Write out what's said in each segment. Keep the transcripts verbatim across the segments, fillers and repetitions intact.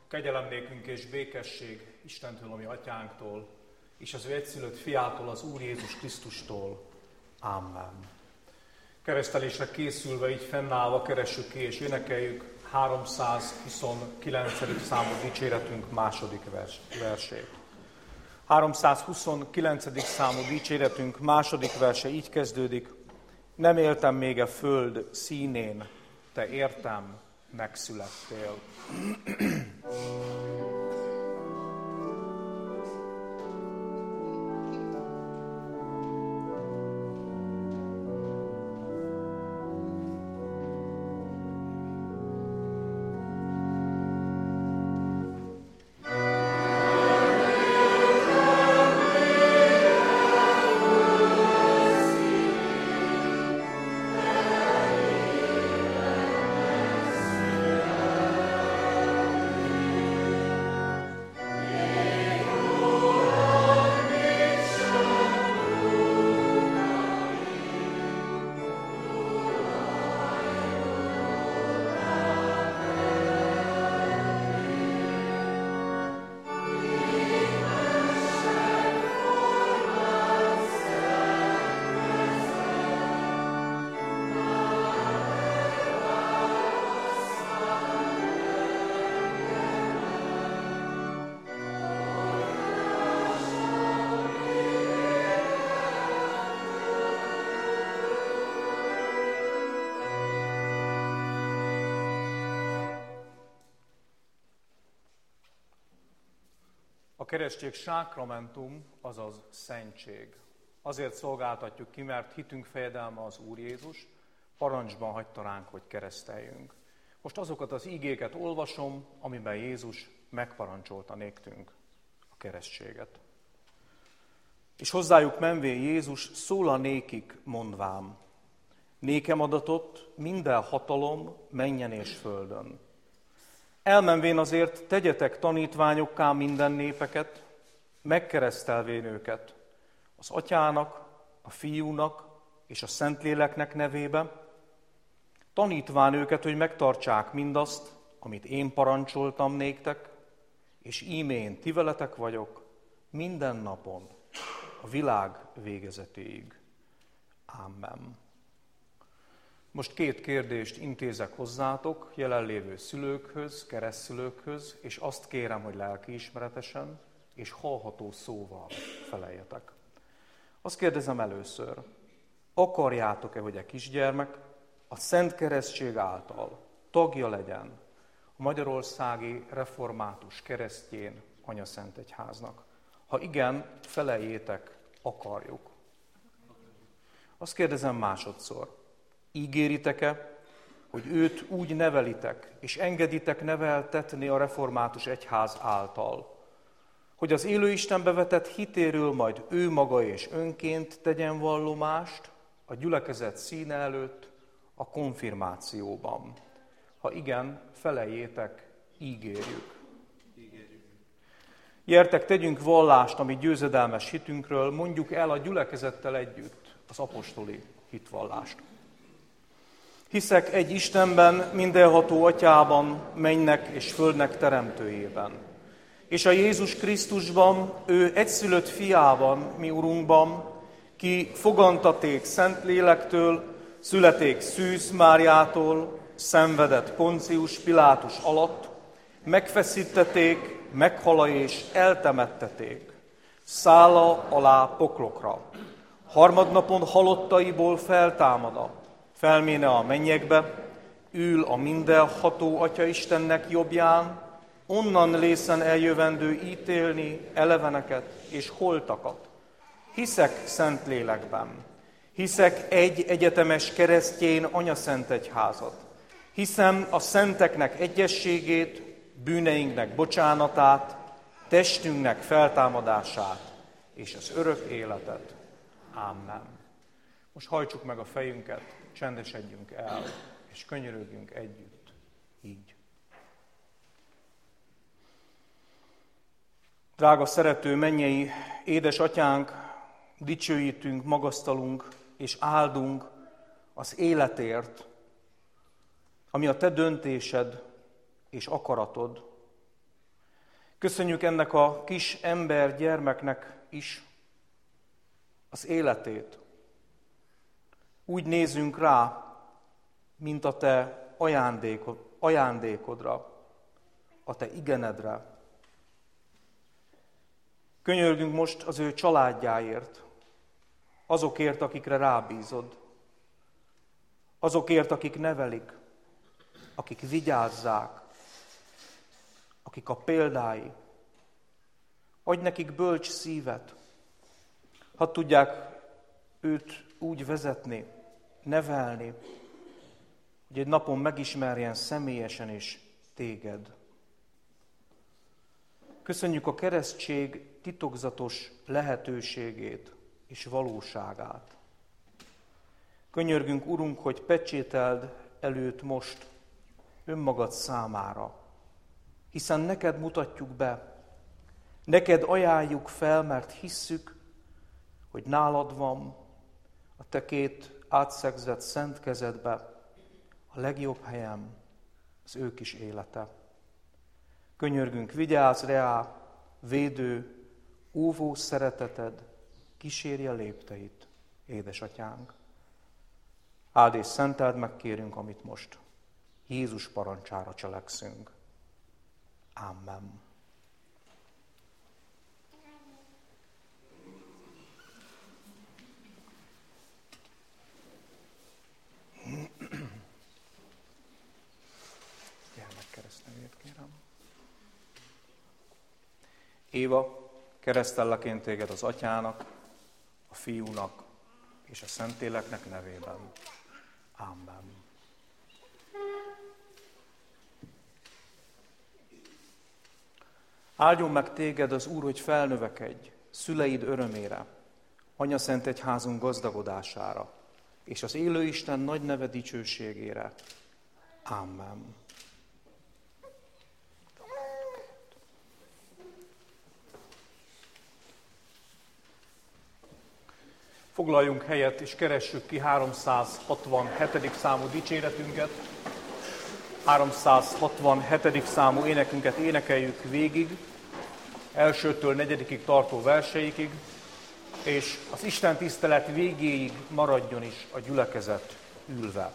Kegyelem nékünk és békesség Istentől, ami atyánktól, és az ő egyszülött fiától, az Úr Jézus Krisztustól. Amen. Keresztelésre készülve, így fennállva keressük ki és énekeljük háromszázhuszonkilencedik számú dicséretünk második vers, versét. háromszázhuszonkilencedik számú dicséretünk második verse így kezdődik: Nem éltem még a föld színén, te értem megszülettél. A keresztség sákramentum, azaz szentség. Azért szolgáltatjuk ki, mert hitünk fejedelme az Úr Jézus, parancsban hagyta ránk, hogy kereszteljünk. Most azokat az igéket olvasom, amiben Jézus megparancsolta néktünk a keresztséget. És hozzájuk menvén Jézus szól a nékik mondvám: Nékem adatott minden hatalom mennyen és földön. Elmenvén azért tegyetek tanítványokká minden népeket, megkeresztelvén őket az Atyának, a Fiúnak és a Szentléleknek nevébe, tanítván őket, hogy megtartsák mindazt, amit én parancsoltam néktek, és ímén ti veletek vagyok minden napon, a világ végezetéig. Amen. Most két kérdést intézek hozzátok, jelenlévő szülőkhöz, keresztszülőkhöz, és azt kérem, hogy lelkiismeretesen és hallható szóval feleljetek. Azt kérdezem először: akarjátok-e, hogy a kisgyermek a Szent Keresztség által tagja legyen a Magyarországi Református Keresztjén Anyaszentegyháznak? Ha igen, feleljétek: akarjuk. Azt kérdezem másodszor: ígéritek-e, hogy őt úgy nevelitek, és engeditek neveltetni a református egyház által, hogy az élő Istenbe vetett hitéről majd ő maga és önként tegyen vallomást a gyülekezet színe előtt a konfirmációban? Ha igen, feleljétek: ígérjük. ígérjük. Gyertek, tegyünk vallást a mi győzedelmes hitünkről, mondjuk el a gyülekezettel együtt az apostoli hitvallást. Hiszek egy Istenben, mindenható Atyában, mennynek és földnek teremtőjében, és a Jézus Krisztusban, ő egyszülött fiában, mi Urunkban, ki fogantaték Szentlélektől, születék Szűz Máriától, szenvedett Poncius Pilátus alatt, megfeszítették, meghala és eltemetteték, szála alá poklokra. Harmadnapon halottaiból feltámada, felméne a mennyekbe, ül a mindenható Atya Istennek jobbján, onnan lészen eljövendő ítélni eleveneket és holtakat. Hiszek Szentlélekben, hiszek egy egyetemes keresztjén Anyaszentegyházat, hiszem a szenteknek egyességét, bűneinknek bocsánatát, testünknek feltámadását és az örök életet. Amen. Most hajtsuk meg a fejünket, csendesedjünk el, és könyörögjünk együtt. Így. Drága szerető mennyei édesatyánk, dicsőítünk, magasztalunk és áldunk az életért, ami a te döntésed és akaratod, Köszönjük ennek a kis ember gyermeknek is az életét. Úgy nézünk rá, mint a te ajándékod, ajándékodra, a te igenedre. Könyörgünk most az ő családjáért, azokért, akikre rábízod, azokért, akik nevelik, akik vigyázzák, akik a példái. Adj nekik bölcs szívet, hadd tudják őt úgy vezetni, nevelni, hogy egy napon megismerjen személyesen is téged. Köszönjük a keresztség titokzatos lehetőségét és valóságát. Könyörgünk, Urunk, hogy pecsételd előtt most önmagad számára, hiszen neked mutatjuk be, neked ajánljuk fel, mert hisszük, hogy nálad van a te két átszegzett szent kezedbe a legjobb helyem, az ő kis élete. Könyörgünk, vigyázz rá, védő, óvó szereteted, kísérje lépteit, édesatyánk. Áld és szenteld meg, kérünk, amit most Jézus parancsára cselekszünk. Amen. Gyermekkeresztnevét kérem. Éva, keresztelleként téged az Atyának, a Fiúnak és a Szentléleknek nevében. Amen. Áldjon meg téged az Úr, hogy felnövekedj szüleid örömére, Anyaszent Egyházunk gazdagodására, és az élő Isten nagy neve dicsőségére. Amen. Foglaljunk helyet, és keressük ki háromszázhatvanhetedik számú dicséretünket. háromszázhatvanhetedik számú énekünket énekeljük végig, elsőtől negyedikig tartó verseikig, és az Isten tisztelet végéig maradjon is a gyülekezet ülve.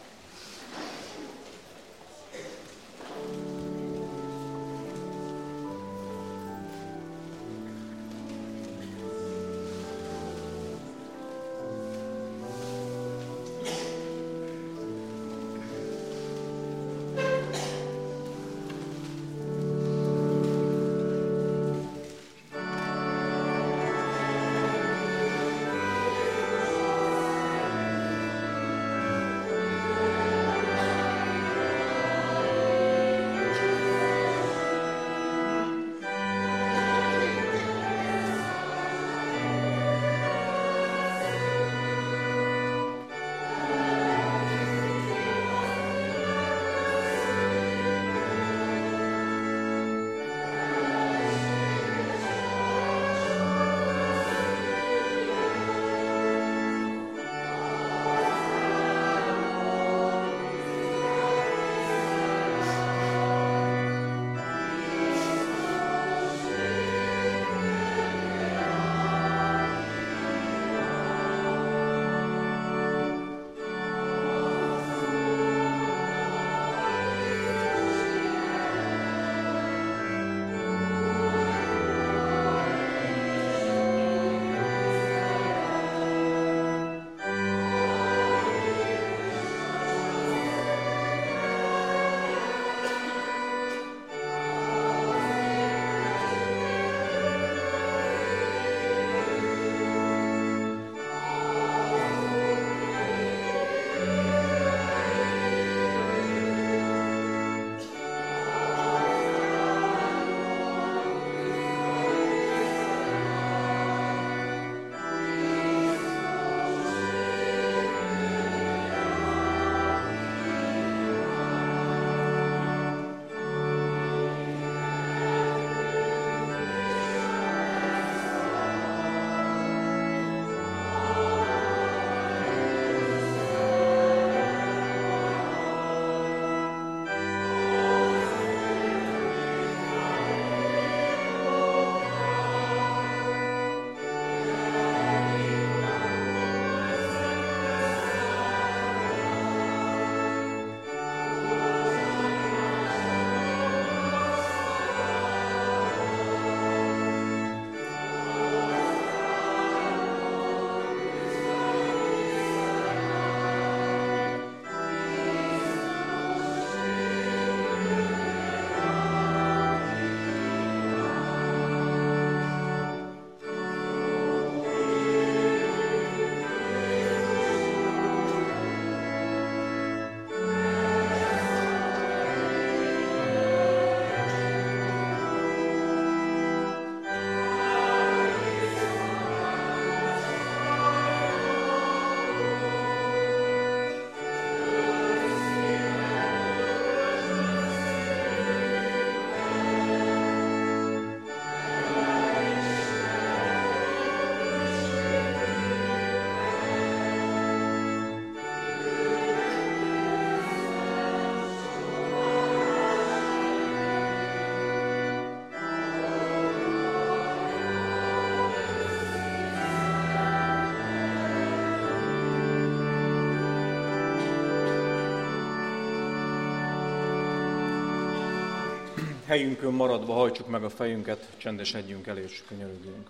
helyünkön maradva hajtsuk meg a fejünket, csendesedjünk el és könyörögjünk.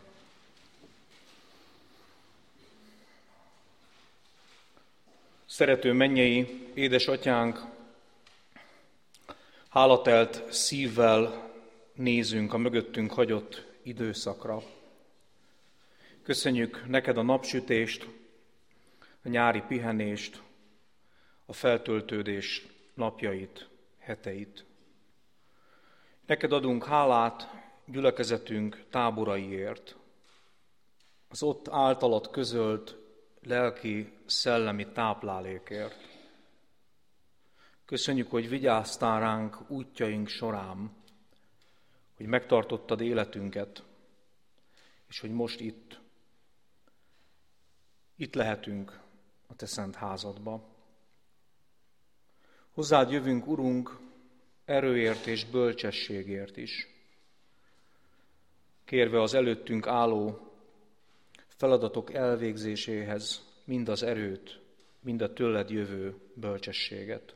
Szerető mennyei édesatyánk, hálatelt szívvel nézünk a mögöttünk hagyott időszakra. Köszönjük neked a napsütést, a nyári pihenést, a feltöltődés napjait, heteit. Neked adunk hálát gyülekezetünk táboraiért, az ott általad közölt lelki, szellemi táplálékért. Köszönjük, hogy vigyáztál ránk útjaink során, hogy megtartottad életünket, és hogy most itt, itt lehetünk a te szent házadba. Hozzád jövünk, Urunk, erőért és bölcsességért is, kérve az előttünk álló feladatok elvégzéséhez mind az erőt, mind a tőled jövő bölcsességet.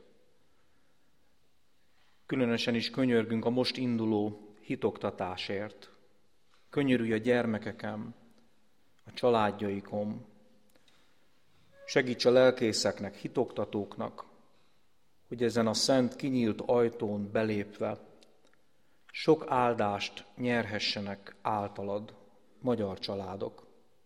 Különösen is könyörgünk a most induló hitoktatásért. Könyörülj a gyermekeken, a családjaikon. Segíts a lelkészeknek, hitoktatóknak, hogy ezen a szent kinyílt ajtón belépve sok áldást nyerhessenek általad magyar családok.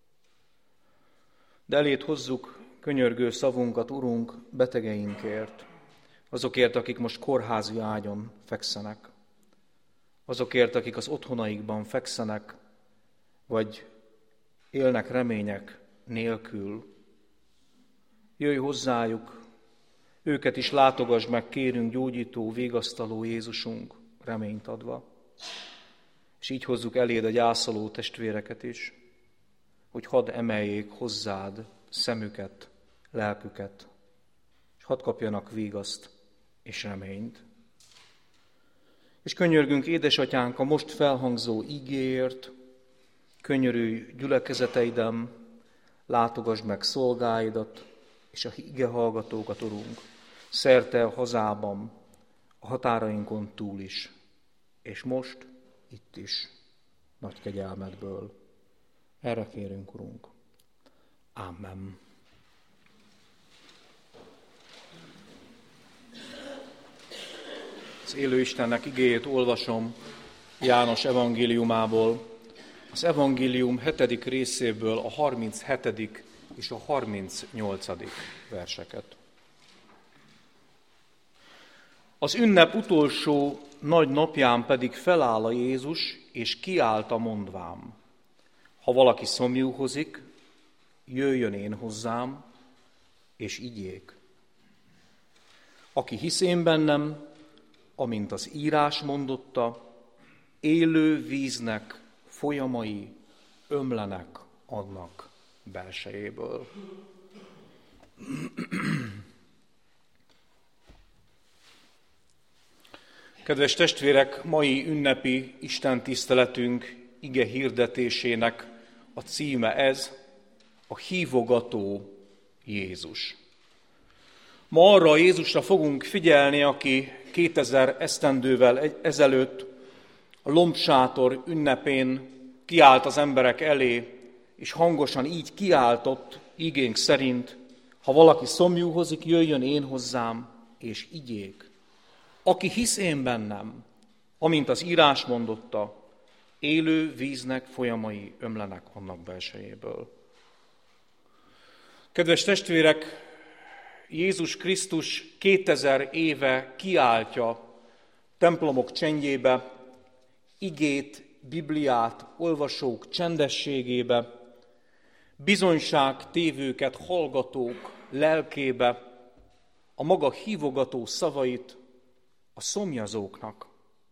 De eléd hozzuk könyörgő szavunkat, Urunk, betegeinkért, azokért, akik most kórházi ágyon fekszenek, azokért, akik az otthonaikban fekszenek, vagy élnek remények nélkül. Jöjj hozzájuk, őket is látogass meg, kérünk, gyógyító, vigasztaló Jézusunk, reményt adva. És így hozzuk eléd a gyászoló testvéreket is, hogy hadd emeljék hozzád szemüket, lelküket, és hadd kapjanak vigaszt és reményt. És könyörgünk, édesatyánk, a most felhangzó igéért, könyörülj gyülekezeteidem, látogass meg szolgáidat, és a ige hallgatókat, Urunk, szerte a hazában, a határainkon túl is, és most itt is, nagy kegyelmedből. Erre kérünk, Urunk. Amen. Az élő Istennek igéjét olvasom János evangéliumából, az evangélium hetedik részéből a harminchetedik és a harmincnyolcadik verseket. Az ünnep utolsó nagy napján pedig feláll a Jézus, és kiállt mondván: ha valaki szomjúhozik, jöjjön én hozzám, és igyék. Aki hisz én bennem, amint az írás mondotta, élő víznek folyamai ömlenek annak belsejéből. Kedves testvérek, mai ünnepi istentiszteletünk ige hirdetésének a címe ez, a hívogató Jézus. Ma arra a Jézusra fogunk figyelni, aki kétezer esztendővel ezelőtt a lombsátor ünnepén kiállt az emberek elé, és hangosan így kiáltott, igénk szerint: ha valaki szomjúhozik, jöjjön én hozzám, és igyék. Aki hisz én bennem, amint az írás mondotta, élő víznek folyamai ömlenek annak belsejéből. Kedves testvérek, Jézus Krisztus kétezer éve kiáltja templomok csendjébe, igét, Bibliát olvasók csendességébe, bizonyságtévőket hallgatók lelkébe a maga hívogató szavait a szomjazóknak.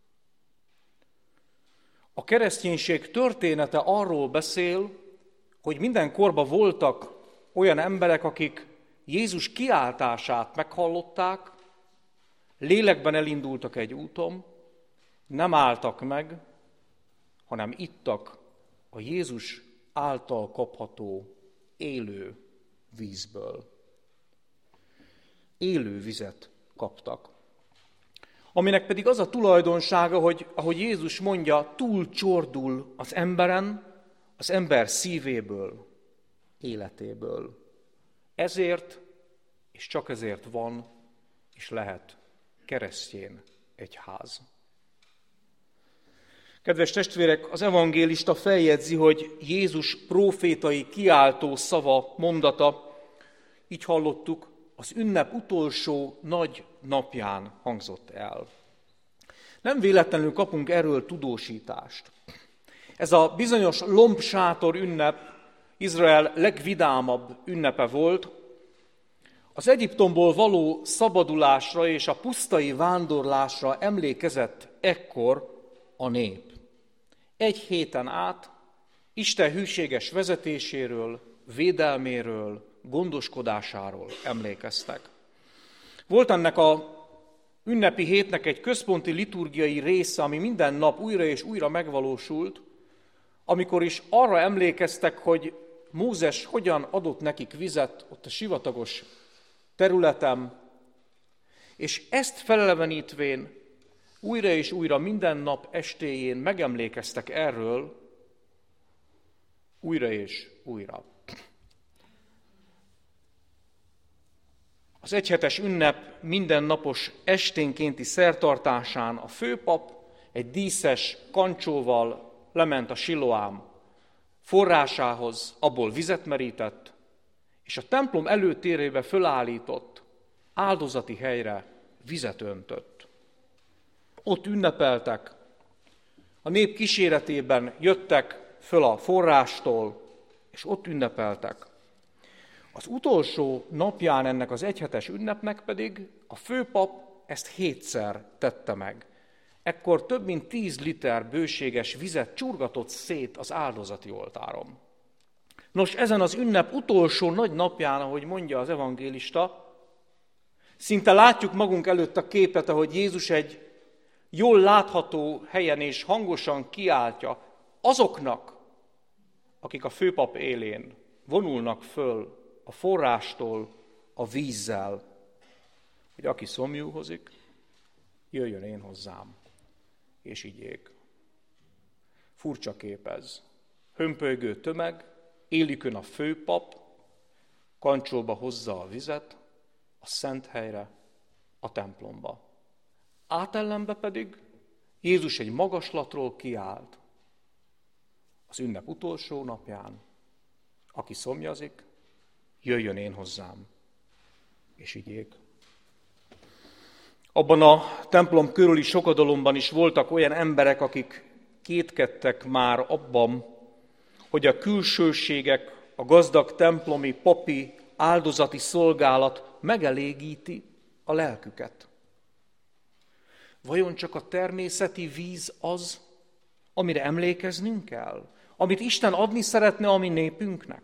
A kereszténység története arról beszél, hogy minden korban voltak olyan emberek, akik Jézus kiáltását meghallották, lélekben elindultak egy úton, nem álltak meg, hanem ittak a Jézus által kapható élő vízből. Élő vizet kaptak. aminek pedig az a tulajdonsága, hogy ahogy Jézus mondja, túlcsordul az emberen, az ember szívéből, életéből. Ezért, és csak ezért van, és lehet keresztény egyház. Kedves testvérek, az evangélista feljegyzi, hogy Jézus prófétai kiáltó szava, mondata, így hallottuk, az ünnep utolsó nagy napján hangzott el. Nem véletlenül kapunk erről tudósítást. Ez a bizonyos lombsátor ünnep Izrael legvidámabb ünnepe volt. Az Egyiptomból való szabadulásra és a pusztai vándorlásra emlékezett ekkor a nép. Egy héten át Isten hűséges vezetéséről, védelméről, gondoskodásáról emlékeztek. Volt ennek a ünnepi hétnek egy központi liturgiai része, ami minden nap újra és újra megvalósult, amikor is arra emlékeztek, hogy Mózes hogyan adott nekik vizet ott a sivatagos területen, és ezt felelevenítvén újra és újra minden nap estéjén megemlékeztek erről újra és újra. Az egyhetes ünnep mindennapos esténkénti szertartásán a főpap egy díszes kancsóval lement a Siloám forrásához, abból vizet merített, és a templom előtérébe fölállított áldozati helyre vizet öntött. Ott ünnepeltek, a nép kíséretében jöttek föl a forrástól, és ott ünnepeltek. Az utolsó napján ennek az egyhetes ünnepnek pedig a főpap ezt hétszer tette meg. Ekkor több mint tíz liter bőséges vizet csurgatott szét az áldozati oltáron. Nos, ezen az ünnep utolsó nagy napján, ahogy mondja az evangélista, szinte látjuk magunk előtt a képet, ahogy Jézus egy jól látható helyen és hangosan kiáltja azoknak, akik a főpap élén vonulnak föl a forrástól a vízzel, hogy aki szomjúhozik, jöjjön én hozzám, és igyék. Furcsa kép ez. Hömpölygő tömeg, élikön a főpap, kancsóba hozza a vizet, a szent helyre, a templomba. Átellenbe pedig Jézus egy magaslatról kiált. Az ünnep utolsó napján, aki szomjazik, jöjjön én hozzám, és igyék. Abban a templom körüli sokadalomban is voltak olyan emberek, akik kétkedtek már abban, hogy a külsőségek, a gazdag templomi papi áldozati szolgálat megelégíti a lelküket. Vajon csak a természeti víz az, amire emlékeznünk kell? Amit Isten adni szeretne a mi népünknek?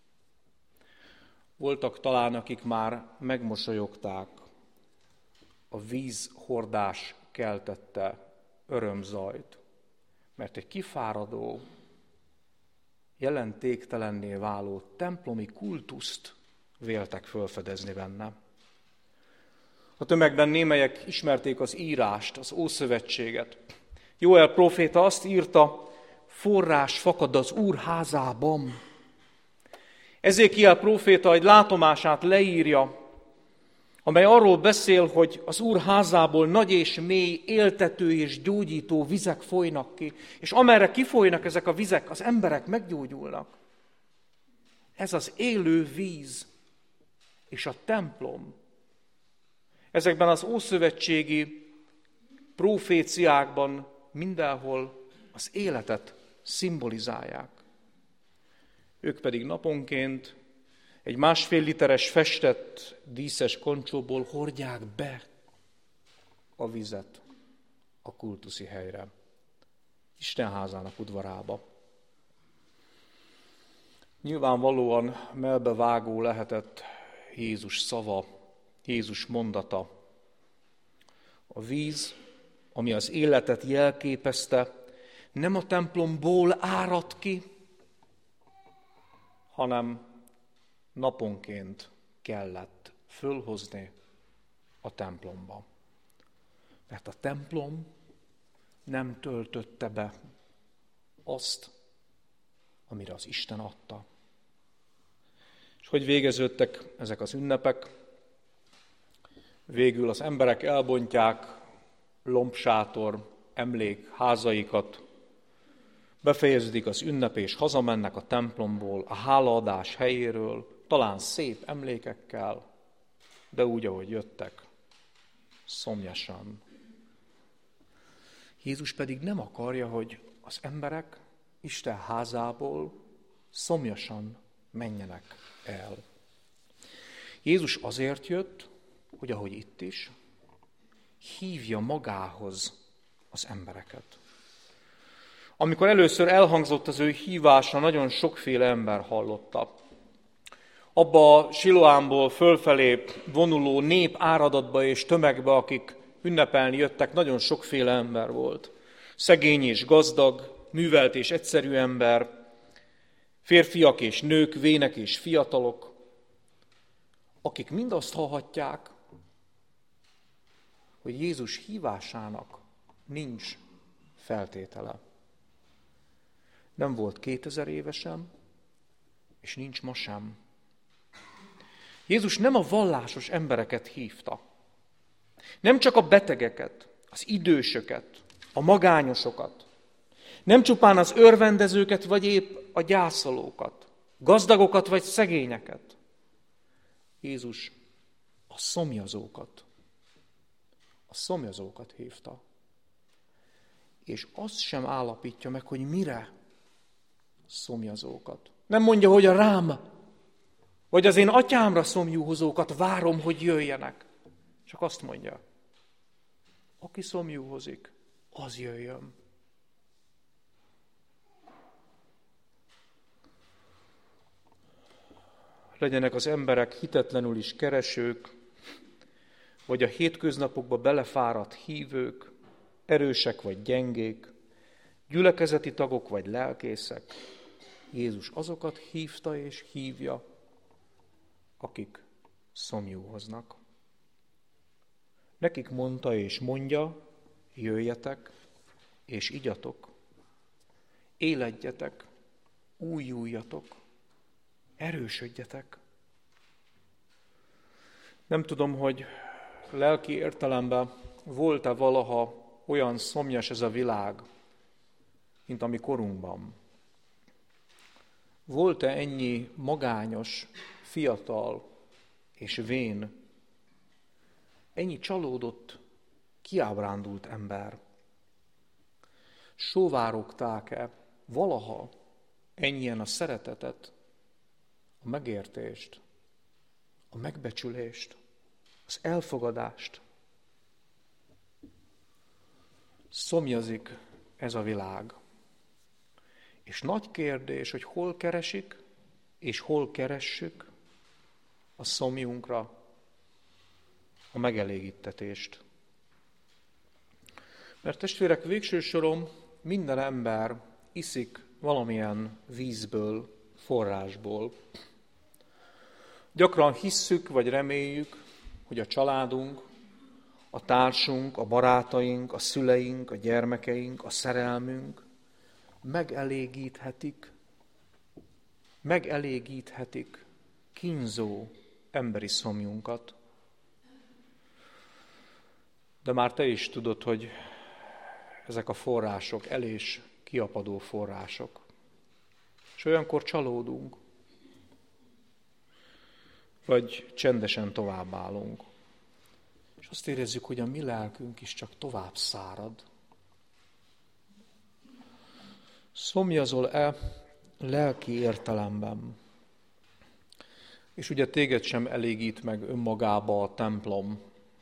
Voltak talán, akik már megmosolyogták a vízhordás keltette örömzajt, mert egy kifáradó, jelentéktelenné váló templomi kultuszt véltek fölfedezni benne. A tömegben némelyek ismerték az írást, az Ószövetséget. Jóel próféta azt írta, forrás fakad az Úr házában. Ezékiel próféta egy látomását leírja, amely arról beszél, hogy az Úr házából nagy és mély, éltető és gyógyító vizek folynak ki, és amerre kifolynak ezek a vizek, az emberek meggyógyulnak. Ez az élő víz és a templom. Ezekben az ószövetségi proféciákban mindenhol az életet szimbolizálják. Ők pedig naponként egy másfél literes festett díszes kancsóból hordják be a vizet a kultuszi helyre, Isten házának udvarába. Nyilvánvalóan melbevágó lehetett Jézus szava, Jézus mondata. A víz, ami az életet jelképezte, nem a templomból árad ki, hanem naponként kellett fölhozni a templomba. Mert a templom nem töltötte be azt, amire az Isten adta. És hogy végeződtek ezek az ünnepek? Végül az emberek elbontják lombsátor emlékházaikat, befejeződik az ünnep, és hazamennek a templomból, a hálaadás helyéről, talán szép emlékekkel, de úgy, ahogy jöttek, szomjasan. Jézus pedig nem akarja, hogy az emberek Isten házából szomjasan menjenek el. Jézus azért jött, hogy ahogy itt is, hívja magához az embereket. Amikor először elhangzott az ő hívása, nagyon sokféle ember hallotta. Abba a Siloámból fölfelé vonuló nép áradatba és tömegbe, akik ünnepelni jöttek, nagyon sokféle ember volt. Szegény és gazdag, művelt és egyszerű ember, férfiak és nők, vének és fiatalok, akik mind azt hallhatják, hogy Jézus hívásának nincs feltétele. Nem volt kétezer évesen, és nincs ma sem. Jézus nem a vallásos embereket hívta. Nem csak a betegeket, az idősöket, a magányosokat. Nem csupán az örvendezőket, vagy épp a gyászolókat, gazdagokat, vagy szegényeket. Jézus a szomjazókat, a szomjazókat hívta. És azt sem állapítja meg, hogy mire szomjazókat. Nem mondja, hogy a rám, vagy az én atyámra szomjúhozókat várom, hogy jöjjenek. Csak azt mondja, aki szomjúhozik, az jöjjön. Legyenek az emberek hitetlenül is keresők, vagy a hétköznapokba belefáradt hívők, erősek vagy gyengék, gyülekezeti tagok vagy lelkészek. Jézus azokat hívta és hívja, akik szomjúhoznak. Nekik mondta és mondja, jöjjetek és igyatok, éledjetek, újuljatok, erősödjetek. Nem tudom, hogy lelki értelemben volt-e valaha olyan szomjas ez a világ, mint a mi korunkban. Volt-e ennyi magányos, fiatal és vén, ennyi csalódott, kiábrándult ember? Sóvárogták-e valaha ennyien a szeretetet, a megértést, a megbecsülést, az elfogadást? Szomjazik ez a világ. És nagy kérdés, hogy hol keresik, és hol keressük a szomjunkra a megelégítetést. Mert testvérek, végső soron minden ember iszik valamilyen vízből, forrásból. Gyakran hisszük, vagy reméljük, hogy a családunk, a társunk, a barátaink, a szüleink, a gyermekeink, a szerelmünk megelégíthetik, megelégíthetik kínzó emberi szomjunkat. De már te is tudod, hogy ezek a források el- és kiapadó források. És olyankor csalódunk, vagy csendesen továbbállunk. És azt érezzük, hogy a mi lelkünk is csak tovább szárad. Szomjazol-e lelki értelemben? És ugye téged sem elégít meg önmagába a templom.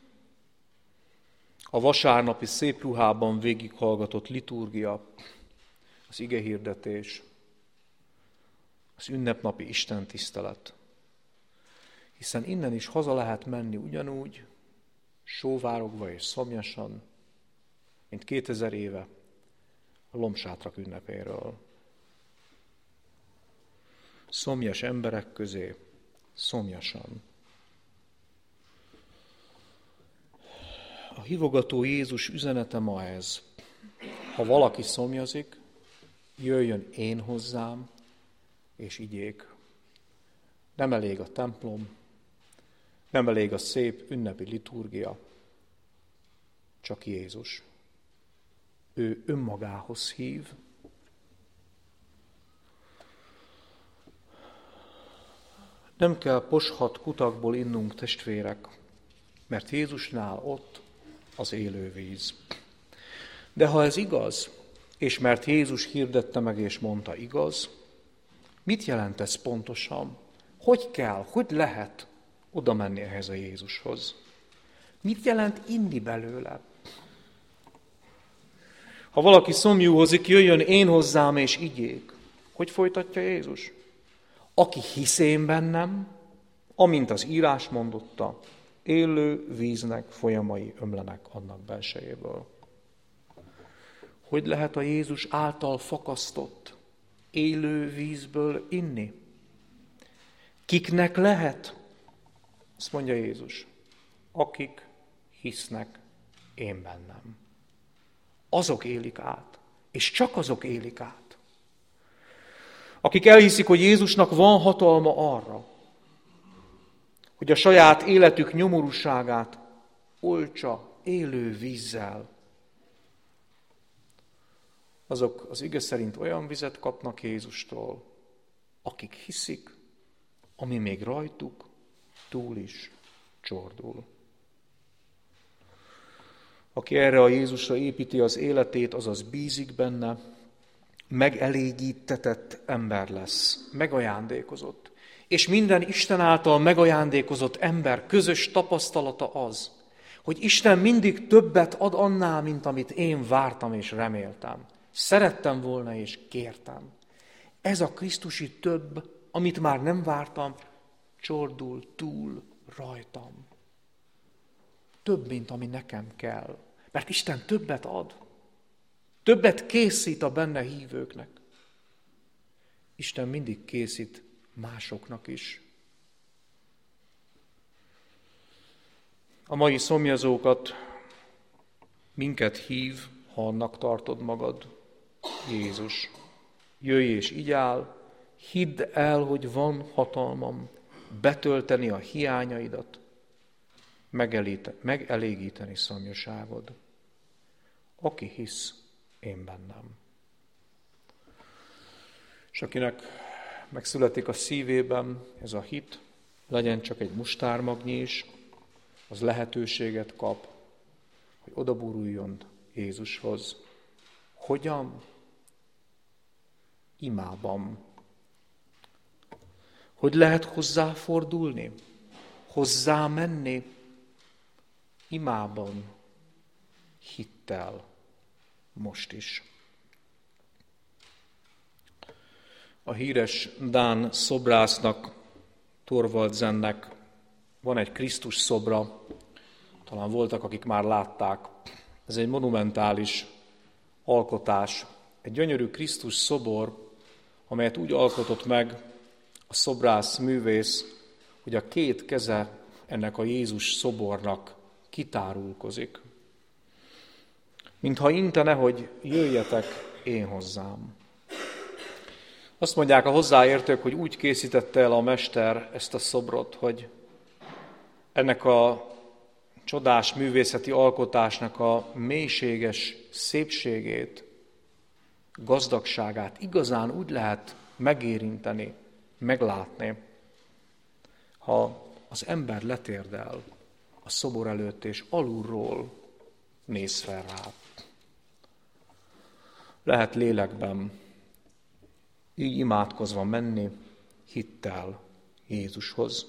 A vasárnapi szép ruhában végighallgatott liturgia, az igehirdetés, az ünnepnapi istentisztelet. Hiszen innen is haza lehet menni ugyanúgy, sóvárogva és szomjasan, mint kétezer éve a lombsátrak ünnepéről. Szomjas emberek közé, szomjasan. A A hívogató Jézus üzenete ma ez. Ha valaki szomjazik, jöjjön én hozzám, és igyék. Nem elég a templom, nem elég a szép ünnepi liturgia, csak Jézus. Ő önmagához hív. Nem kell poshat kutakból innunk, testvérek, mert Jézusnál ott az élő víz. De ha ez igaz, és mert Jézus hirdette meg és mondta igaz, mit jelent ez pontosan? Hogy kell, hogy lehet oda menni ehhez a Jézushoz? Mit jelent inni belőle? Ha valaki szomjúhozik, jöjjön én hozzám és igyék. Hogy folytatja Jézus? Aki hisz én bennem, amint az írás mondotta, élő víznek folyamai ömlenek annak belsejéből. Hogy lehet a Jézus által fakasztott élő vízből inni? Kiknek lehet? Azt mondja Jézus, akik hisznek én bennem. Azok élik át, és csak azok élik át. Akik elhiszik, hogy Jézusnak van hatalma arra, hogy a saját életük nyomorúságát oltsa élő vízzel, azok az ige szerint olyan vizet kapnak Jézustól, akik hiszik, ami még rajtuk túl is csordul. Aki erre a Jézusra építi az életét, azaz bízik benne, megelégítetett ember lesz, megajándékozott. És minden Isten által megajándékozott ember közös tapasztalata az, hogy Isten mindig többet ad annál, mint amit én vártam és reméltem. Szerettem volna és kértem. Ez a krisztusi több, amit már nem vártam, csordul túl rajtam. Több, mint ami nekem kell. Mert Isten többet ad. Többet készít a benne hívőknek. Isten mindig készít másoknak is. A mai szomjazókat minket hív, ha annak tartod magad, Jézus. Jöjj és igyál, hidd el, hogy van hatalmam betölteni a hiányaidat, megelégíteni szomjúságod. Aki hisz, én bennem. És akinek megszületik a szívében ez a hit, legyen csak egy mustármagnyi is, az lehetőséget kap, hogy odaburuljon Jézushoz. Hogyan? Imában. Hogy lehet hozzáfordulni? Hozzá menni? Imában. Hittel. Most is. A híres dán szobrásznak, Thorvaldsennek van egy Krisztus szobra, talán voltak, akik már látták. Ez egy monumentális alkotás, egy gyönyörű Krisztus szobor, amelyet úgy alkotott meg a szobrász művész, hogy a két keze ennek a Jézus szobornak kitárulkozik. Mintha intene, hogy jöjjetek én hozzám. Azt mondják a hozzáértők, hogy úgy készítette el a mester ezt a szobrot, hogy ennek a csodás művészeti alkotásnak a mélységes szépségét, gazdagságát igazán úgy lehet megérinteni, meglátni, ha az ember letérdel a szobor előtt, és alulról néz fel rá. Lehet lélekben, így imádkozva menni hittel Jézushoz.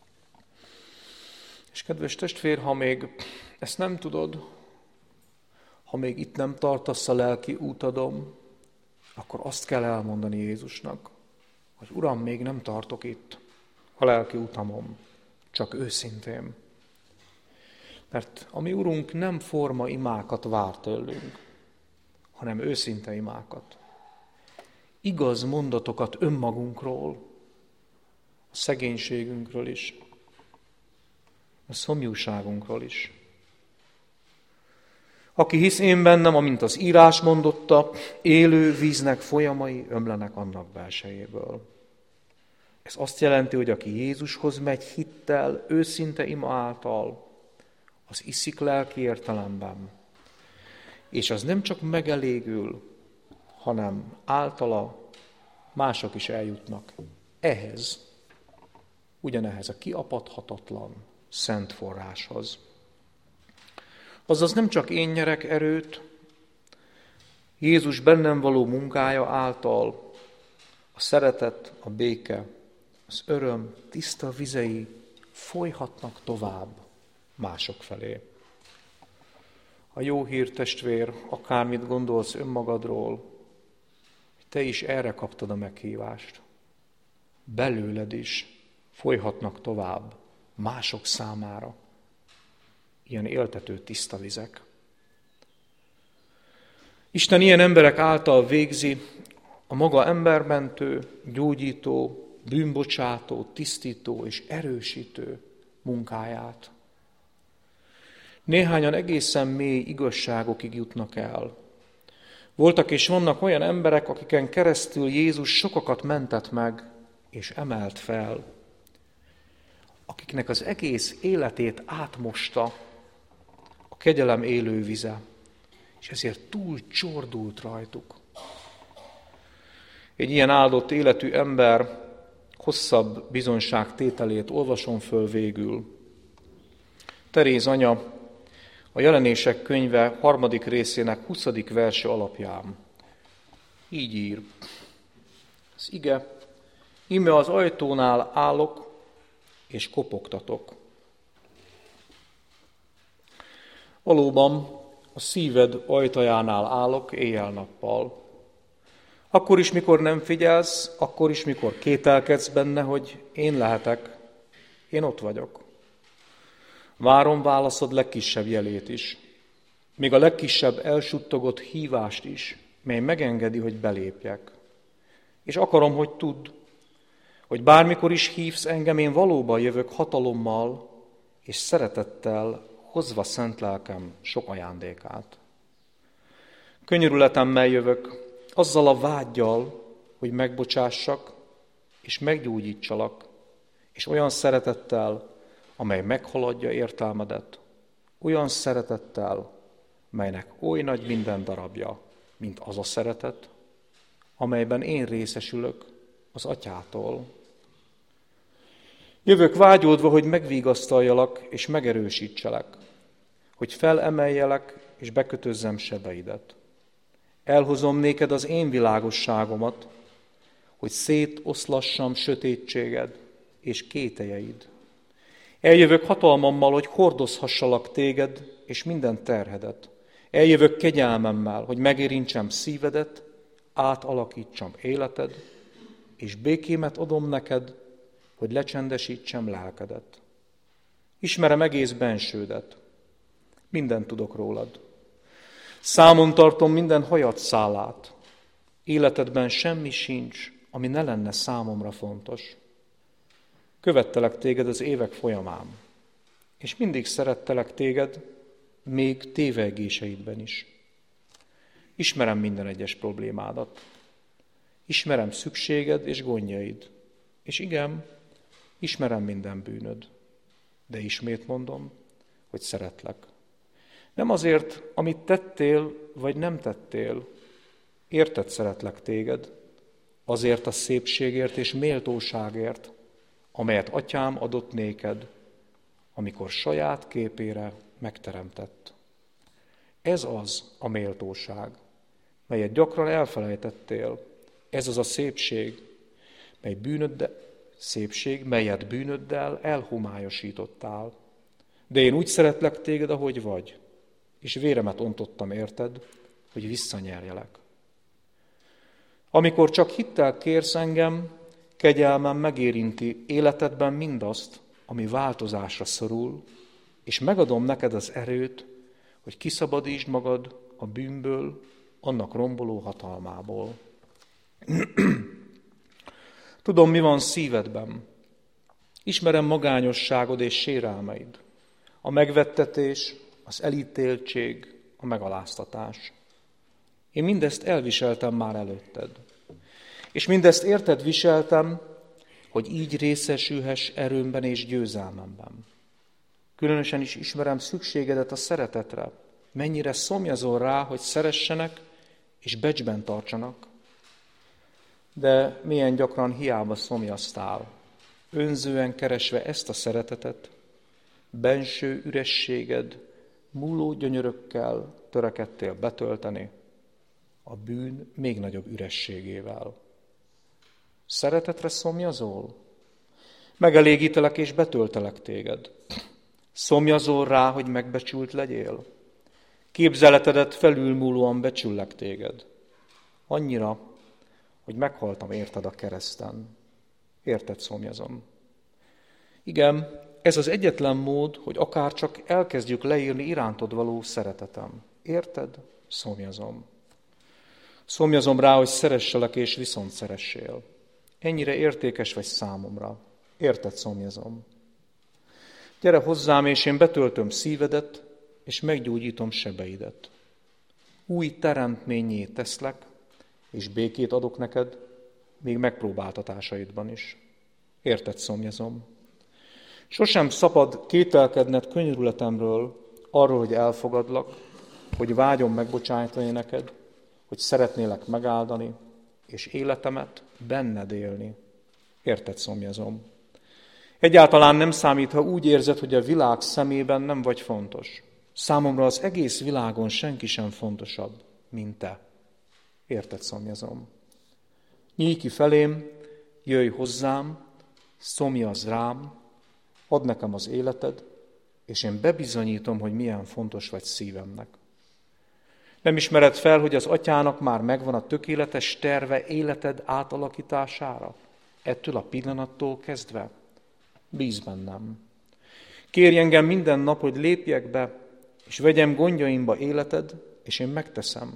És kedves testvér, ha még ezt nem tudod, ha még itt nem tartasz a lelki útadon, akkor azt kell elmondani Jézusnak, hogy Uram, még nem tartok itt a lelki utamon, csak őszintén. Mert a mi Urunk nem forma imákat vár tőlünk, hanem őszinte imákat. Igaz mondatokat önmagunkról, a szegénységünkről is, a szomjúságunkról is. Aki hisz én bennem, amint az írás mondotta, élő víznek folyamai ömlenek annak belsejéből. Ez azt jelenti, hogy aki Jézushoz megy hittel, őszinte ima által, az iszik lelki értelemben. És az nem csak megelégül, hanem általa mások is eljutnak ehhez, ugyanehhez a kiapadhatatlan szent forráshoz. Azaz nem csak én nyerek erőt, Jézus bennem való munkája által a szeretet, a béke, az öröm tiszta vizei folyhatnak tovább mások felé. A jó hír, testvér, akármit gondolsz önmagadról, te is erre kaptad a meghívást. Belőled is folyhatnak tovább mások számára ilyen éltető tiszta vizek. Isten ilyen emberek által végzi a maga embermentő, gyógyító, bűnbocsátó, tisztító és erősítő munkáját. Néhányan egészen mély igazságokig jutnak el. Voltak és vannak olyan emberek, akiken keresztül Jézus sokakat mentett meg és emelt fel, akiknek az egész életét átmosta a kegyelem élő vize, és ezért túl csordult rajtuk. Egy ilyen áldott életű ember hosszabb bizonyságtételét olvasom föl végül. Teréz anya a Jelenések könyve harmadik részének huszadik verse alapján így ír. Az ige: íme az ajtónál állok, és kopogtatok. Valóban a szíved ajtajánál állok éjjel-nappal. Akkor is, mikor nem figyelsz, akkor is, mikor kételkedsz benne, hogy én lehetek, én ott vagyok. Várom válaszod legkisebb jelét is, még a legkisebb elsuttogott hívást is, mely megengedi, hogy belépjek. És akarom, hogy tudd, hogy bármikor is hívsz engem, én valóban jövök hatalommal és szeretettel, hozva szent lelkem sok ajándékát. Könyörületemmel jövök, azzal a vággyal, hogy megbocsássak és meggyógyítsalak, és olyan szeretettel, amely meghaladja értelmedet, olyan szeretettel, melynek oly nagy minden darabja, mint az a szeretet, amelyben én részesülök az Atyától. Jövök vágyódva, hogy megvigasztaljalak és megerősítselek, hogy felemeljelek és bekötözzem sebeidet. Elhozom néked az én világosságomat, hogy szétoszlassam sötétséged és kételjeid. Eljövök hatalmammal, hogy hordozhassalak téged és minden terhedet. Eljövök kegyelmemmel, hogy megérintsem szívedet, átalakítsam életed, és békémet adom neked, hogy lecsendesítsem lelkedet. Ismerem egész bensődet, mindent tudok rólad. Számon tartom minden hajad szálát. Életedben semmi sincs, ami ne lenne számomra fontos. Követtelek téged az évek folyamán, és mindig szerettelek téged, még tévegéseidben is. Ismerem minden egyes problémádat. Ismerem szükséged és gondjaid. És igen, ismerem minden bűnöd. De ismét mondom, hogy szeretlek. Nem azért, amit tettél, vagy nem tettél. Érted, szeretlek téged, azért a szépségért és méltóságért, amelyet Atyám adott néked, amikor saját képére megteremtett. Ez az a méltóság, melyet gyakran elfelejtettél. Ez az a szépség, mely bűnöddel, szépség, melyet bűnöddel elhomályosítottál. De én úgy szeretlek téged, ahogy vagy, és véremet ontottam érted, hogy visszanyerjelek. Amikor csak hittel kérsz engem, kegyelmem megérinti életedben mindazt, ami változásra szorul, és megadom neked az erőt, hogy kiszabadítsd magad a bűnből, annak romboló hatalmából. Tudom, mi van szívedben. Ismerem magányosságod és sérelmeid. A megvettetés, az elítéltség, a megaláztatás. Én mindezt elviseltem már előtted. És mindezt érted viseltem, hogy így részesülhess erőmben és győzelmemben. Különösen is ismerem szükségedet a szeretetre. Mennyire szomjazol rá, hogy szeressenek és becsben tartsanak. De milyen gyakran hiába szomjaztál, önzően keresve ezt a szeretetet, benső ürességed múló gyönyörökkel törekedtél betölteni, a bűn még nagyobb ürességével. Szeretetre szomjazol? Megelégítelek és betöltelek téged. Szomjazol rá, hogy megbecsült legyél? Képzeletedet felülmúlóan becsüllek téged. Annyira, hogy meghaltam érted a kereszten. Érted szomjazom. Igen, ez az egyetlen mód, hogy akár csak elkezdjük leírni irántod való szeretetem. Érted? Szomjazom. Szomjazom rá, hogy szeresselek és viszont szeressél. Ennyire értékes vagy számomra. Érted? Szomjazom. Gyere hozzám, és én betöltöm szívedet, és meggyógyítom sebeidet. Új teremtménnyé teszlek, és békét adok neked, még megpróbáltatásaidban is. Érted? Szomjazom. Sosem szabad kételkedned könyörületemről, arról, hogy elfogadlak, hogy vágyom megbocsájtani neked, hogy szeretnélek megáldani, és életemet benned élni. Érted? Szomjazom. Egyáltalán nem számít, ha úgy érzed, hogy a világ szemében nem vagy fontos. Számomra az egész világon senki sem fontosabb, mint te. Érted? Szomjazom. Nyíj ki felém, jöjj hozzám, szomjazz rám, add nekem az életed, és én bebizonyítom, hogy milyen fontos vagy szívemnek. Nem ismered fel, hogy az atyának már megvan a tökéletes terve életed átalakítására? Ettől a pillanattól kezdve? Bízz bennem. Kérj engem minden nap, hogy lépjek be, és vegyem gondjaimba életed, és én megteszem.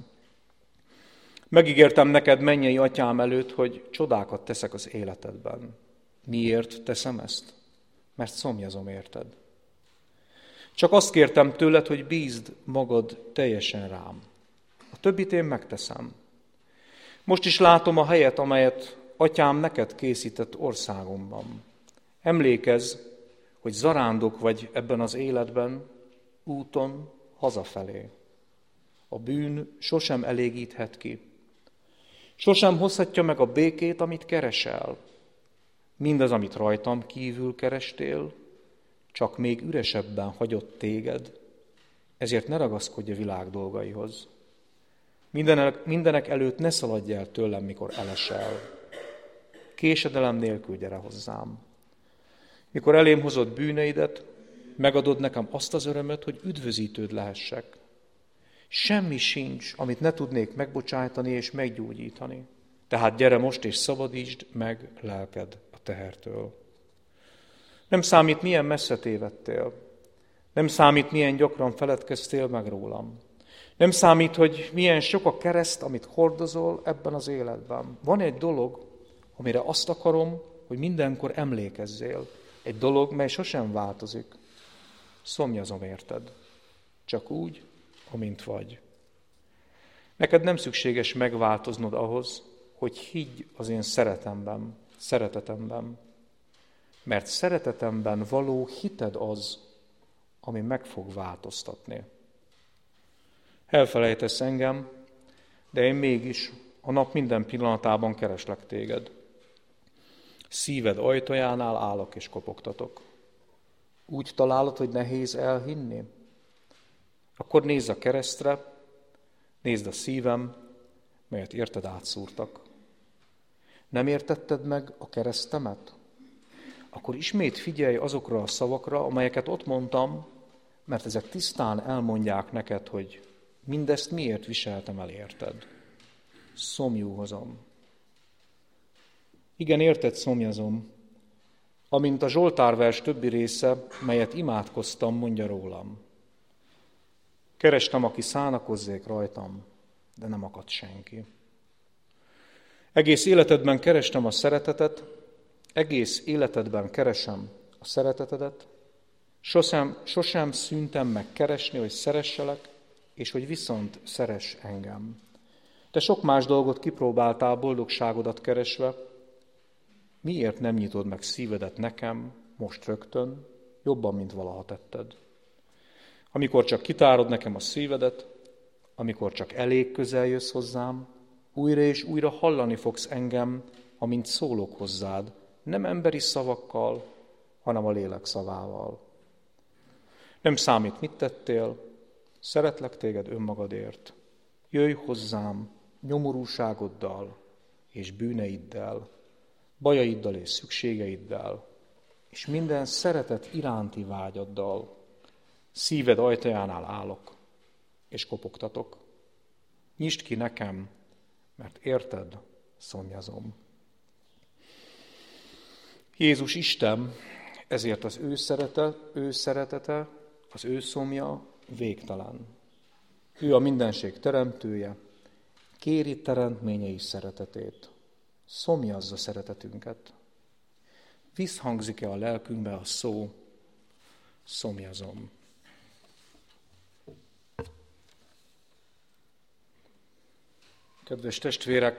Megígértem neked, mennyei atyám előtt, hogy csodákat teszek az életedben. Miért teszem ezt? Mert szomjazom érted. Csak azt kértem tőled, hogy bízd magad teljesen rám. A többit én megteszem. Most is látom a helyet, amelyet atyám neked készített országomban. Emlékezz, hogy zarándok vagy ebben az életben, úton hazafelé. A bűn sosem elégíthet ki. Sosem hozhatja meg a békét, amit keresel. Mindaz, amit rajtam kívül kerestél, csak még üresebben hagyott téged, ezért ne ragaszkodj a világ dolgaihoz. Mindenek, mindenek előtt ne szaladj el tőlem, mikor elesel. Késedelem nélkül gyere hozzám. Mikor elém hozod bűneidet, megadod nekem azt az örömöt, hogy üdvözítőd lehessek. Semmi sincs, amit ne tudnék megbocsájtani és meggyógyítani. Tehát gyere most és szabadítsd meg lelked a tehertől. Nem számít, milyen messze tévedtél. Nem számít, milyen gyakran feledkeztél meg rólam. Nem számít, hogy milyen sok a kereszt, amit hordozol ebben az életben. Van egy dolog, amire azt akarom, hogy mindenkor emlékezzél. Egy dolog, mely sosem változik. Szomjazom érted. Csak úgy, amint vagy. Neked nem szükséges megváltoznod ahhoz, hogy higgy az én szeretemben, szeretetemben. Mert szeretetemben való hited az, ami meg fog változtatni. Elfelejtesz engem, de én mégis a nap minden pillanatában kereslek téged. Szíved ajtajánál állok és kopogtatok. Úgy találod, hogy nehéz elhinni? Akkor nézz a keresztre, nézd a szívem, melyet érted átszúrtak. Nem értetted meg a keresztemet? Akkor ismét figyelj azokra a szavakra, amelyeket ott mondtam, mert ezek tisztán elmondják neked, hogy mindezt miért viseltem el érted. Szomjúhozom. Igen, érted, szomjazom, amint a Zsoltárvers többi része, melyet imádkoztam, mondja rólam. Kerestem, aki szánakozzék rajtam, de nem akadt senki. Egész életedben kerestem a szeretetet, egész életedben keresem a szeretetedet, sosem, sosem szűntem meg keresni, hogy szeresselek, és hogy viszont szeress engem. Te sok más dolgot kipróbáltál boldogságodat keresve, miért nem nyitod meg szívedet nekem, most rögtön, jobban, mint valaha tetted? Amikor csak kitárod nekem a szívedet, amikor csak elég közel jössz hozzám, újra és újra hallani fogsz engem, amint szólok hozzád, nem emberi szavakkal, hanem a lélek szavával. Nem számít, mit tettél, szeretlek téged önmagadért. Jöjj hozzám nyomorúságoddal és bűneiddel, bajaiddal és szükségeiddel, és minden szeretet iránti vágyaddal. Szíved ajtajánál állok, és kopogtatok. Nyisd ki nekem, mert érted, szomjazom. Jézus Isten, ezért az ő, szerete, ő szeretete, az ő szomja végtelen. Ő a mindenség teremtője, kéri teremtményei szeretetét, szomjazza szeretetünket. Visszhangzik-e a lelkünkbe a szó, szomjazom. Kedves testvérek,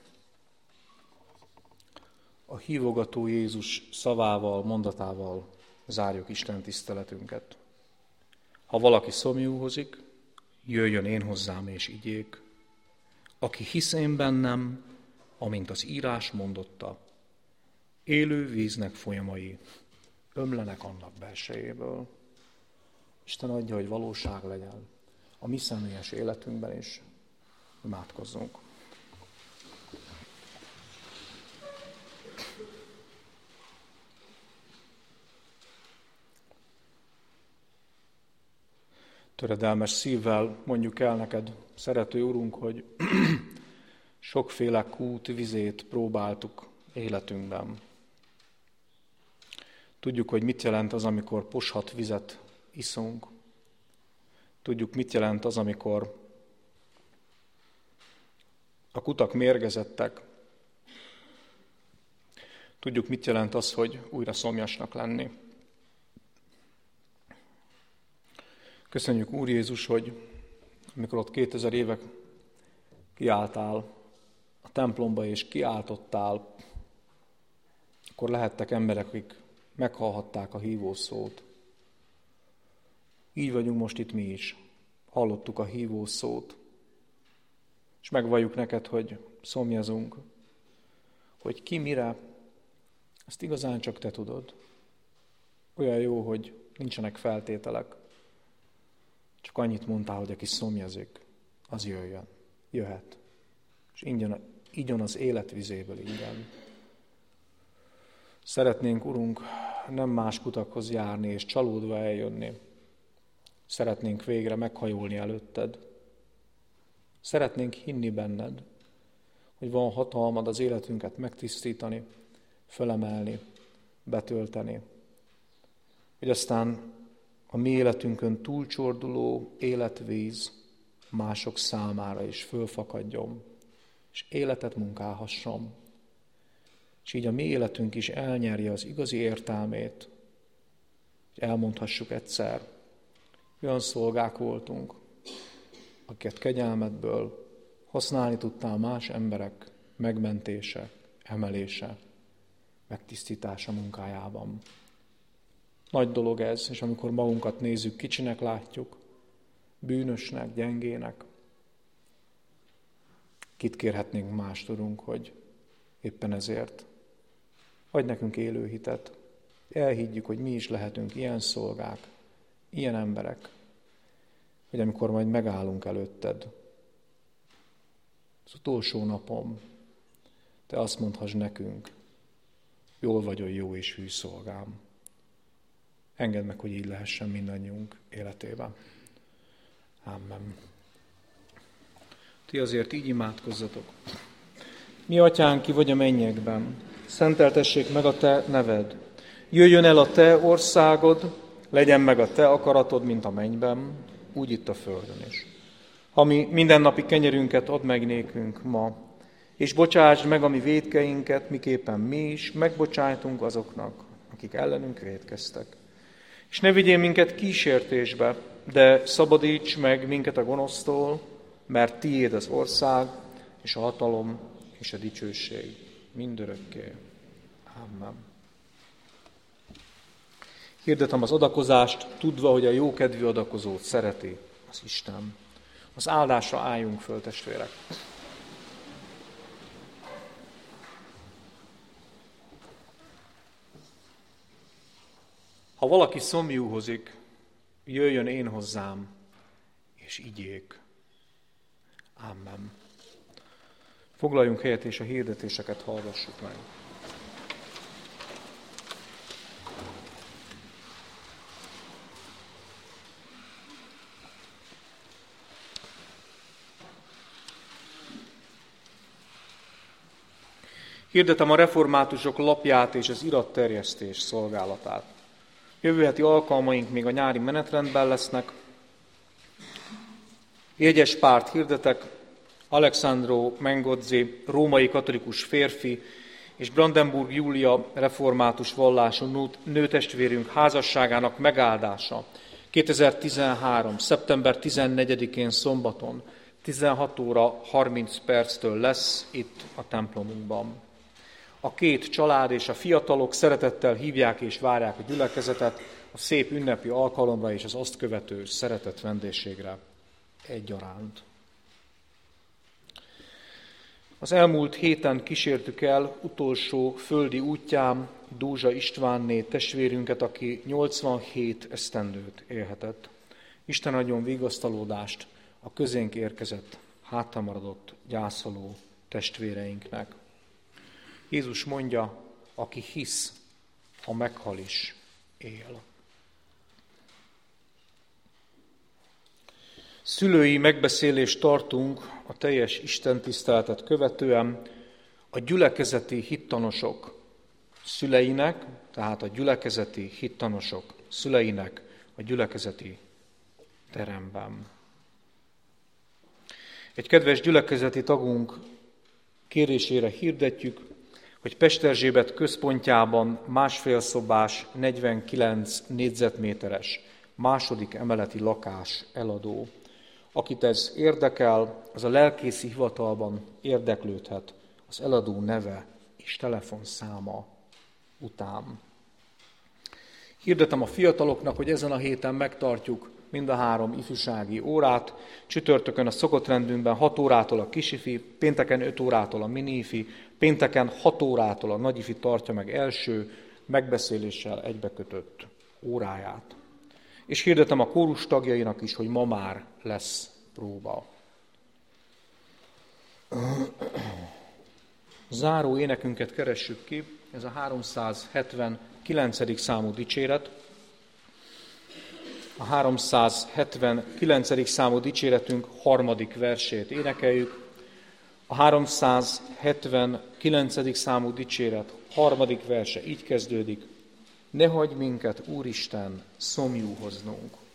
a hívogató Jézus szavával, mondatával zárjuk Isten tiszteletünket. Ha valaki szomjúhozik, jöjjön én hozzám és igyék. Aki hisz én bennem, amint az írás mondotta, élő víznek folyamai ömlenek annak belsejéből. Isten adja, hogy valóság legyen a mi személyes életünkben is. Imádkozzunk. Töredelmes szívvel mondjuk el neked, szerető Urunk, hogy sokféle kút, vizét próbáltuk életünkben. Tudjuk, hogy mit jelent az, amikor poshat vizet iszunk. Tudjuk, mit jelent az, amikor a kutak mérgezettek. Tudjuk, mit jelent az, hogy újra szomjasnak lenni. Köszönjük, Úr Jézus, hogy amikor ott kétezer évek kiálltál a templomba és kiáltottál, akkor lehettek emberek, akik meghallhatták a hívó szót. Így vagyunk most itt mi is. Hallottuk a hívó szót, és megvalljuk neked, hogy szomjazunk, hogy ki mire, ezt igazán csak te tudod. Olyan jó, hogy nincsenek feltételek. Csak annyit mondtál, hogy aki szomjazik, az jöjjön, jöhet. És ingyen, igyon az életvizéből ingyen. Szeretnénk, Urunk, nem más kutakhoz járni és csalódva eljönni. Szeretnénk végre meghajolni előtted. Szeretnénk hinni benned, hogy van hatalmad az életünket megtisztítani, fölemelni, betölteni. Hogy aztán a mi életünkön túlcsorduló életvíz mások számára is fölfakadjon, és életet munkálhasson. És így a mi életünk is elnyerje az igazi értelmét, hogy elmondhassuk egyszer, olyan szolgák voltunk, akiket kegyelmedből használni tudtál más emberek megmentése, emelése, megtisztítása munkájában. Nagy dolog ez, és amikor magunkat nézzük, kicsinek látjuk, bűnösnek, gyengének, kit kérhetnénk más, tudunk, hogy éppen ezért adj nekünk élő hitet. Elhiggyük, hogy mi is lehetünk ilyen szolgák, ilyen emberek, hogy amikor majd megállunk előtted, az utolsó napom, te azt mondhass nekünk, jól vagy, olyan jó és hű szolgám. Engedd meg, hogy így lehessen mindannyiunk életében. Amen. Ti azért így imádkozzatok. Mi atyánk, ki vagy a mennyekben, szenteltessék meg a te neved. Jöjjön el a te országod, legyen meg a te akaratod, mint a mennyben, úgy itt a földön is. Ha mi mindennapi kenyerünket add meg nékünk ma, és bocsásd meg a mi vétkeinket, miképpen mi is megbocsájtunk azoknak, akik ellenünk vétkeztek. És ne vigyél minket kísértésbe, de szabadíts meg minket a gonosztól, mert tiéd az ország, és a hatalom, és a dicsőség mindörökké. Amen. Hirdetem az adakozást, tudva, hogy a jókedvű adakozót szereti az Isten. Az áldásra álljunk föl, testvérek! Ha valaki szomjúhozik, jöjjön én hozzám, és igyék. Amen. Foglaljunk helyet, és a hirdetéseket hallgassuk meg. Hirdetem a reformátusok lapját és az iratterjesztés szolgálatát. Jövő heti alkalmaink még a nyári menetrendben lesznek. Jegyes párt hirdetek, Alexandro Mengozzi, római katolikus férfi, és Brandenburg Júlia református vallású nőtestvérünk házasságának megáldása kétezer-tizenhárom. szeptember tizennegyedikén szombaton tizenhat óra harminc perctől lesz itt a templomunkban. A két család és a fiatalok szeretettel hívják és várják a gyülekezetet a szép ünnepi alkalomra és az azt követő szeretett vendégségre egyaránt. Az elmúlt héten kísértük el utolsó földi útján Dózsa Istvánné testvérünket, aki nyolcvanhét esztendőt élhetett. Isten adjon vigasztalódást a közénk érkezett, hátramaradott, gyászoló testvéreinknek. Jézus mondja, aki hisz, ha meghal is, él. Szülői megbeszélést tartunk a teljes istentiszteletet követően a gyülekezeti hittanosok szüleinek, tehát a gyülekezeti hittanosok szüleinek a gyülekezeti teremben. Egy kedves gyülekezeti tagunk kérésére hirdetjük, hogy Pesterzsébet központjában másfél szobás, negyvenkilenc négyzetméteres második emeleti lakás eladó. Akit ez érdekel, az a lelkészi hivatalban érdeklődhet az eladó neve és telefonszáma után. Hirdetem a fiataloknak, hogy ezen a héten megtartjuk mind a három ifjúsági órát. Csütörtökön a szokott rendünkben hat órától a kisifi, pénteken öt órától a miniifi, pénteken hat órától a nagyifi tartja meg első megbeszéléssel egybekötött óráját. És hirdetem a kórus tagjainak is, hogy ma már lesz próba. Záró énekünket keressük ki, ez a háromszázhetvenkilencedik számú dicséret. A háromszázhetvenkilencedik számú dicséretünk harmadik versét énekeljük. A háromszázhetvenkilencedik számú dicséret harmadik verse így kezdődik. Ne hagyj minket, Úristen, szomjúhoznunk.